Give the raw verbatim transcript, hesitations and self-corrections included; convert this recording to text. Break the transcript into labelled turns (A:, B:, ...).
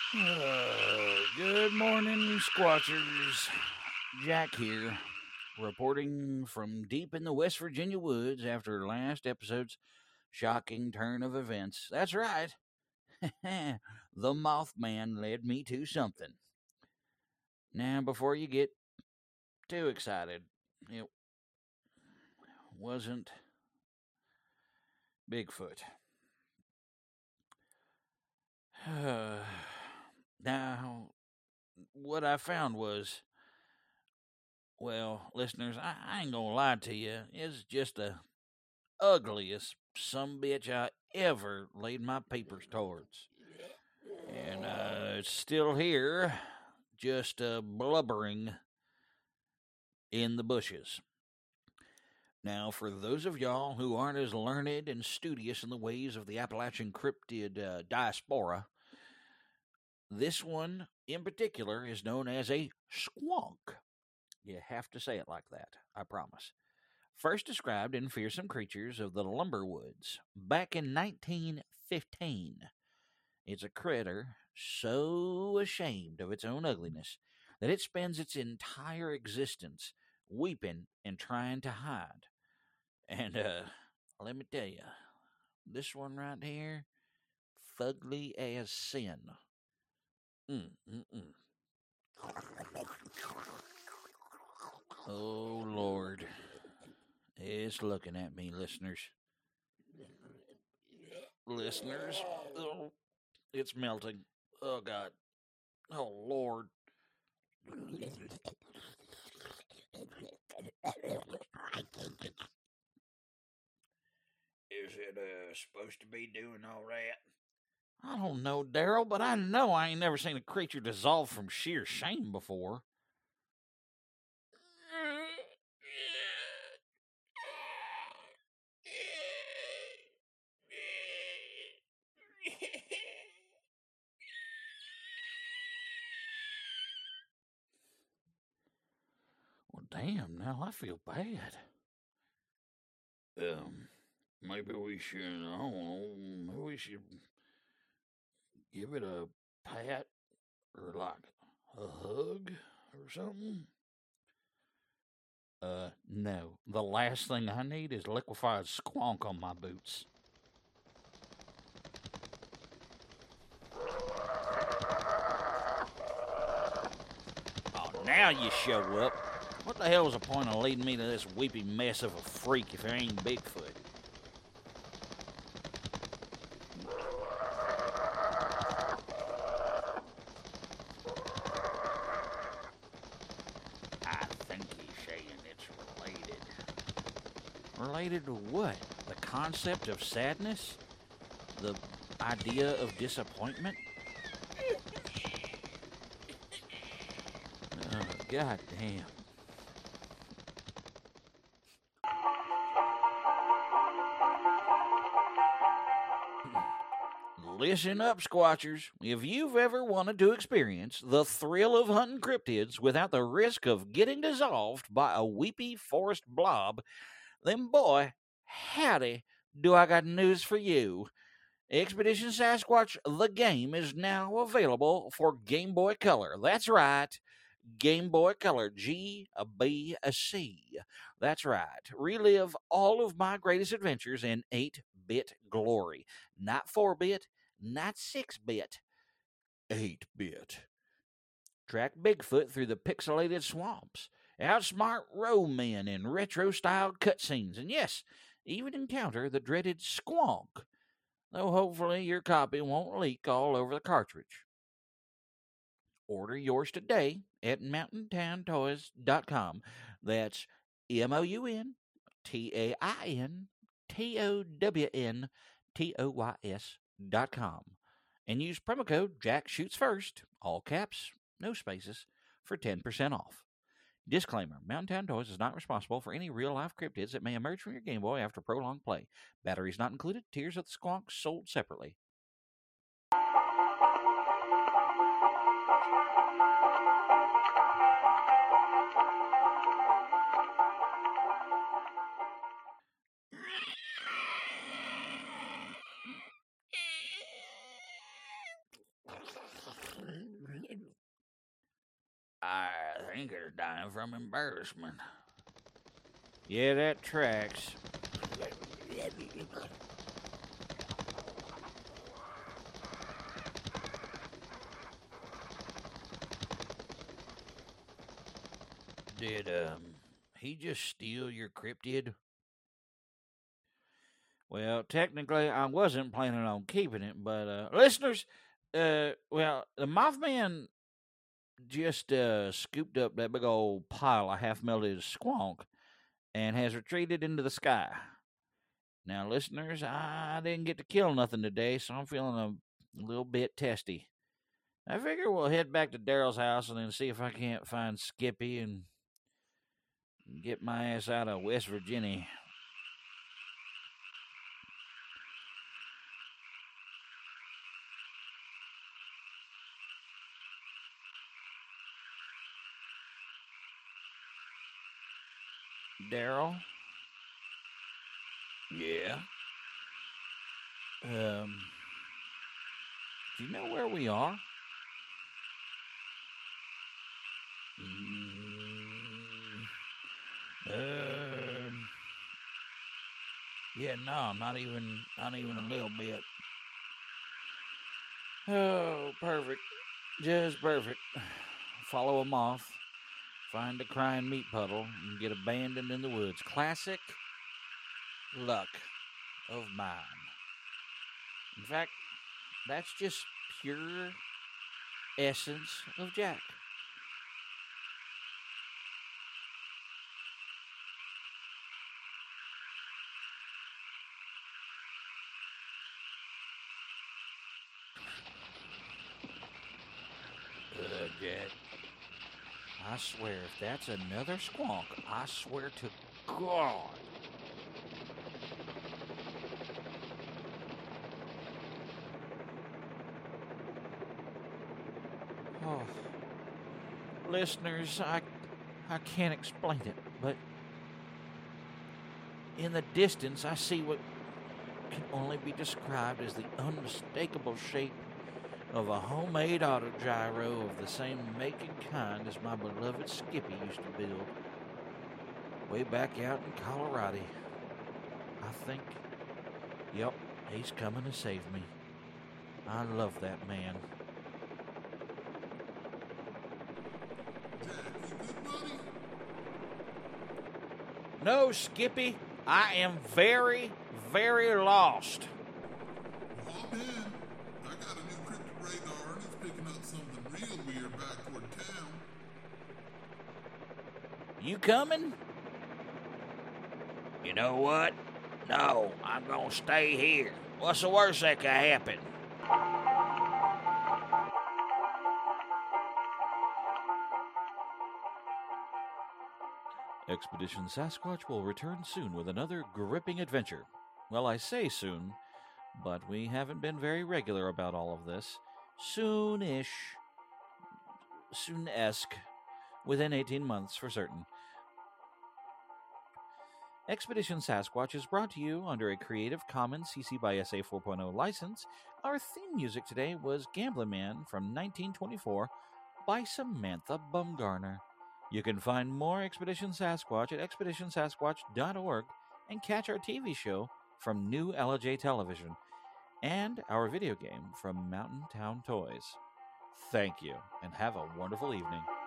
A: Uh, good morning, Squatchers. Jack here, reporting from deep in the West Virginia woods after last episode's shocking turn of events. That's right. The Mothman led me to something. Now, before you get too excited, it wasn't Bigfoot. Now, what I found was, well, listeners, I, I ain't gonna lie to you, it's just the ugliest sumbitch I ever laid my papers towards. And uh, it's still here, just uh, blubbering in the bushes. Now, for those of y'all who aren't as learned and studious in the ways of the Appalachian cryptid uh, diaspora, this one in particular is known as a squonk. You have to say it like that, I promise. First described in Fearsome Creatures of the Lumber Woods back in nineteen fifteen. It's a critter so ashamed of its own ugliness that it spends its entire existence weeping and trying to hide. And uh, let me tell you, this one right here, fugly as sin. Mm, mm, mm. Oh, Lord. It's looking at me, listeners. Listeners. Oh, it's melting. Oh, God. Oh, Lord. Is it uh, supposed to be doing all that? I don't know, Daryl, but I know I ain't never seen a creature dissolve from sheer shame before. Well, damn, now I feel bad. Um, maybe we should, I don't know, maybe we should give it a pat or like a hug or something. Uh, no. The last thing I need is liquefied squonk on my boots. Oh, now you show up. What the hell is the point of leading me to this weepy mess of a freak if it ain't Bigfoot? I think he's saying it's related. Related to what? The concept of sadness? The idea of disappointment? Oh, God damn. Listen up, Squatchers. If you've ever wanted to experience the thrill of hunting cryptids without the risk of getting dissolved by a weepy forest blob, then boy, howdy, do I got news for you. Expedition Sasquatch The Game is now available for Game Boy Color. That's right, Game Boy Color, G B C. That's right. Relive all of my greatest adventures in eight-bit glory. Not four-bit, not six-bit, eight-bit. Track Bigfoot through the pixelated swamps. Outsmart road men in retro-style cutscenes. And yes, even encounter the dreaded squonk. Though hopefully your copy won't leak all over the cartridge. Order yours today at mountain town toys dot com. That's M O U N T A I N T O W N T O Y S dot com. And use promo code JackShootsFirst, all caps, no spaces, for ten percent off. Disclaimer, Mountain Town Toys is not responsible for any real-life cryptids that may emerge from your Game Boy after prolonged play. Batteries not included. Tears of the Squonk sold separately. I think it's dying from embarrassment. Yeah, that tracks. Did um he just steal your cryptid? Well, technically, I wasn't planning on keeping it, but uh, listeners, uh, well, the Mothman just uh, scooped up that big old pile of half-melted squonk and has retreated into the sky. Now, listeners, I didn't get to kill nothing today, so I'm feeling a little bit testy. I figure we'll head back to Daryl's house and then see if I can't find Skippy and get my ass out of West Virginia. Daryl? Yeah? Um, do you know where we are? Mm, um, yeah, no, not even, not even a little bit. Oh, perfect. Just perfect. Follow a moth, find a crying meat puddle, and get abandoned in the woods. Classic luck of mine. In fact, that's just pure essence of Jack. Uh, Jack, I swear, if that's another squonk, I swear to God. Oh, listeners, I, I can't explain it, but in the distance, I see what can only be described as the unmistakable shape of a homemade autogyro of the same make and kind as my beloved Skippy used to build way back out in Colorado. I think, yep, he's coming to save me. I love that man.
B: Jack, you good, buddy?
A: No, Skippy, I am very, very lost.
B: Well, hop in. I got a new cryptid radar and it's picking up something real weird back toward town.
A: You coming? You know what? No, I'm gonna stay here. What's the worst that could happen? Expedition Sasquatch will return soon with another gripping adventure. Well, I say soon, but we haven't been very regular about all of this. Soon-ish. Soon-esque. Within eighteen months, for certain. Expedition Sasquatch is brought to you under a Creative Commons C C by S A four point oh license. Our theme music today was Gambling Man from nineteen twenty-four by Samantha Bumgarner. You can find more Expedition Sasquatch at expedition sasquatch dot org and catch our T V show from New L J Television and our video game from Mountain Town Toys. Thank you, and have a wonderful evening.